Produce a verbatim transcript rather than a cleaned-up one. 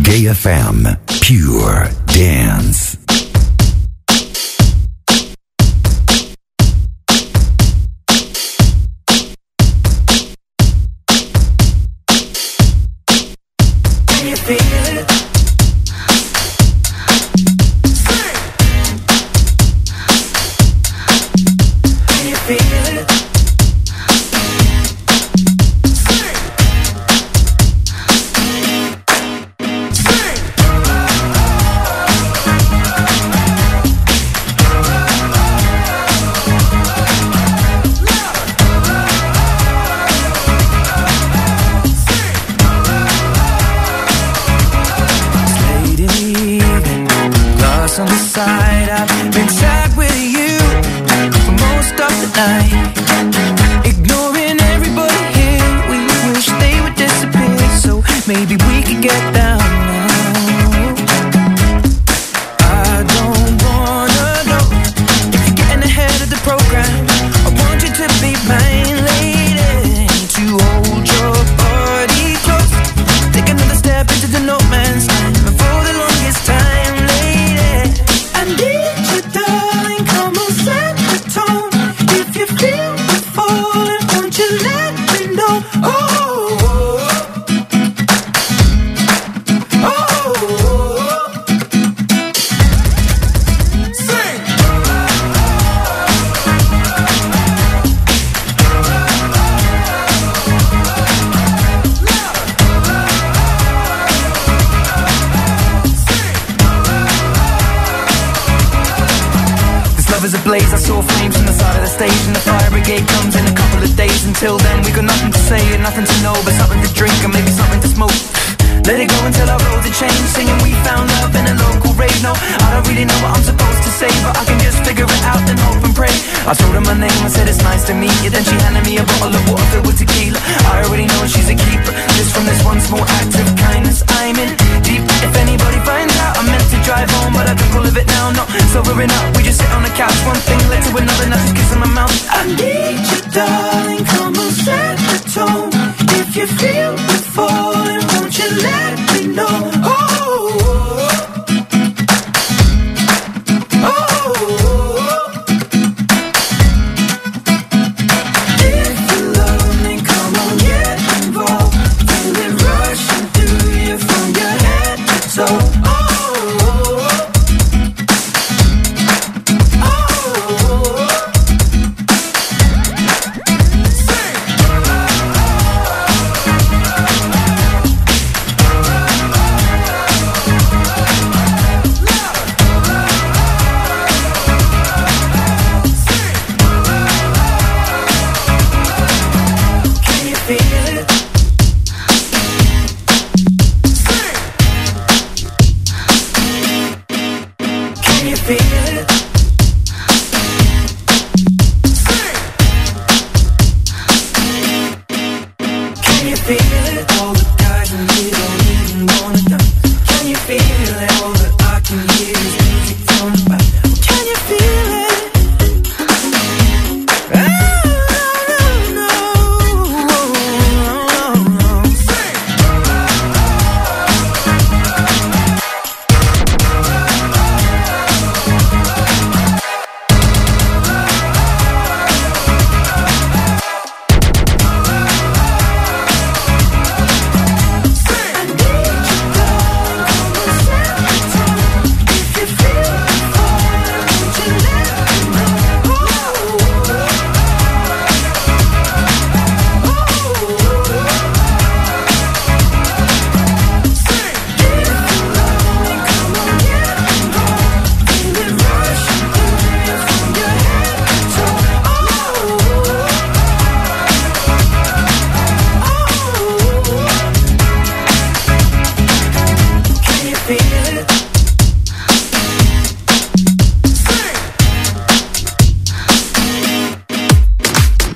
J F M, Pure Dance. Can you feel it? Can you feel it? On the side, I've been sad with you for most of the night, ignoring everybody here. We wish they would disappear, so maybe we could get down now. I don't wanna know if you're getting ahead of the program. I want you to be mine, lady, to hold your body close, take another step into the no man's land. And for the longest time, I need you, darling, come on, set the tone. If you feel me falling, won't you let me know? Oh, oh, oh, sing. Love is ablaze, I saw flames from the side of the stage, and the fire brigade comes in a couple of days. Until then we got nothing to say and nothing to know, but something to drink and maybe something to smoke. Let it go until our roads are changed, singing we found love in a local rave. No, I don't really know what I'm supposed to say, but I can just figure it out and hope and pray. I told her my name, I said it's nice to meet you. Then she handed me a bottle of water filled with tequila. I already know she's a keeper, just from this one small act of kindness. I'm in deep, if anybody finds out. I meant to drive home, but I drink all of it now. No, sobering up, we just sit on the couch. One thing led to another, now just kiss on my mouth. I need you, darling,